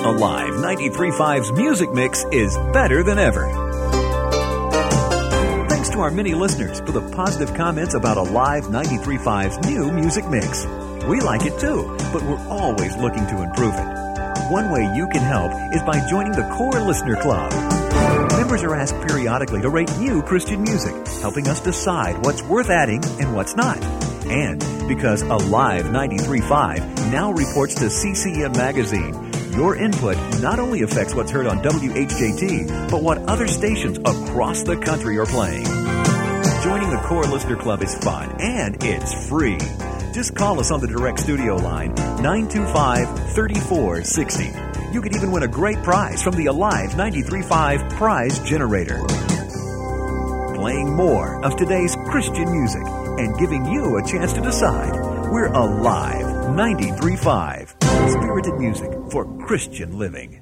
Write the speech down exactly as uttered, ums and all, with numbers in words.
Alive ninety-three point five's Music Mix is better than ever. Thanks to our many listeners for the positive comments about Alive ninety-three point five's new Music Mix. We like it too, but we're always looking to improve it. One way you can help is by joining the Core Listener Club. Members are asked periodically to rate new Christian music, helping us decide what's worth adding and what's not. And because Alive ninety-three point five now reports to C C M Magazine, your input not only affects what's heard on W H J T, but what other stations across the country are playing. Joining the Core Listener Club is fun, and it's free. Just call us on the direct studio line, nine two five, three four six zero. You could even win a great prize from the Alive ninety-three point five Prize Generator. Playing more of today's Christian music and giving you a chance to decide. We're Alive ninety-three point five. Spirited music for Christian living.